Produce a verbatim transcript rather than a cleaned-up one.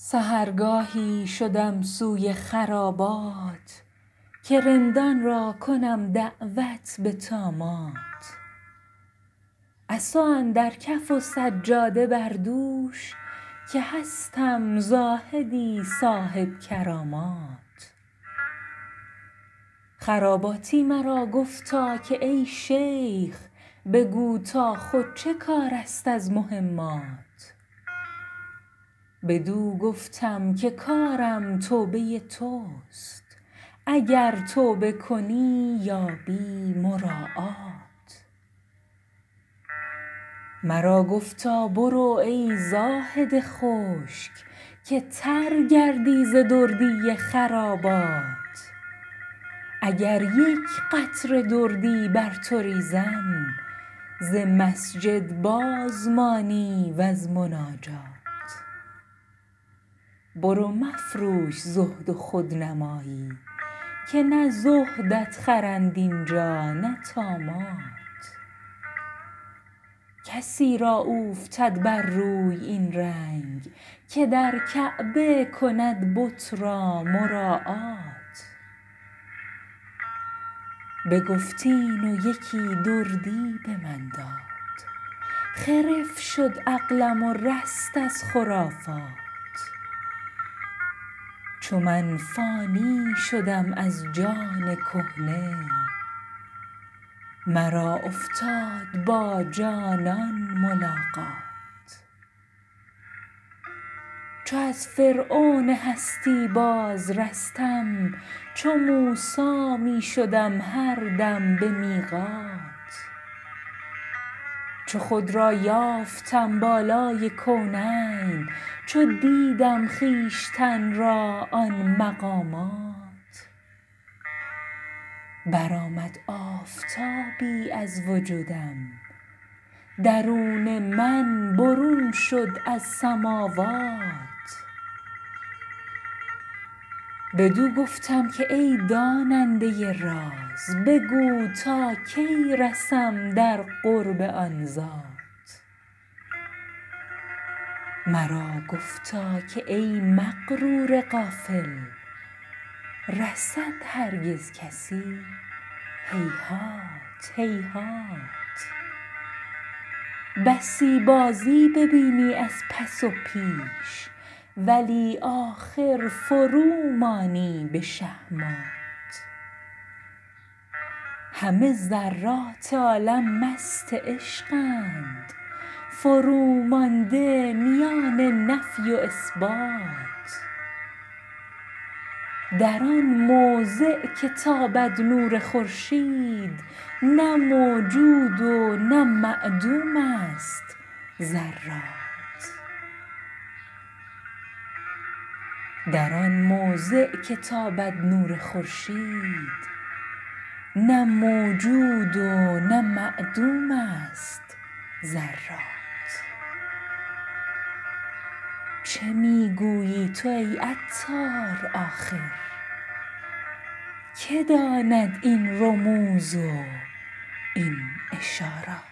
سحرگاهی شدم سوی خرابات که رندان را کنم دعوت به طامات. عصا اندر کف و سجاده بر دوش که هستم زاهدی صاحب کرامات. خراباتی مرا گفتا که ای شیخ بگو تا خود چه کار است از مهمات. بدو گفتم که کارم توبه توست، اگر توبه کنی یابی مراعات. مرا گفتا برو ای زاهد خشک که تر گردی ز دردی خرابات. اگر یک قطره دردی بر تو ریزم ز مسجد باز مانی وز مناجات. برو مفروش زهد و خودنمایی که نه زهدت خرند اینجا نه طامات. کسی را اوفتد بر روی این رنگ که در کعبه کند بت را مراعات. بگفتین و یکی دردی به من داد، خرف شد عقلم و رست از خرافات. چو من فانی شدم از جان کهنه، مرا افتاد با جانان ملاقات. چو از فرعون هستی باز رستم، چو موسی می شدم هر دم به میقات. چو خود را یافتم بالای کونین، چو دیدم خویشتن را آن مقامات. برآمد آفتابی از وجودم، درون من برون شد از سماوات. بدو گفتم که ای داننده راز بگو تا کی رسم در قرب آن ذات. مرا گفتا که ای مغرور غافل رسد هرگز کسی هیهات هیهات. بسی بازی ببینی از پس و پیش ولی آخر فرو مانی به شهمات. همه ذرات عالم مست عشقند فرو مانده میان نفی و اثبات. در آن موضع که تابد نور خورشید نه موجود و نه معدوم است ذرات. در آن موضع که تابد نور خورشید نه موجود و نه معدوم است ذرات. چه می گویی تو ای عطار آخر که داند این رموز و این اشارات.